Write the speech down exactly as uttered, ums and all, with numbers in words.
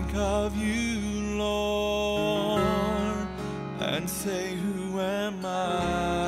think of you, Lord, and say, who am I?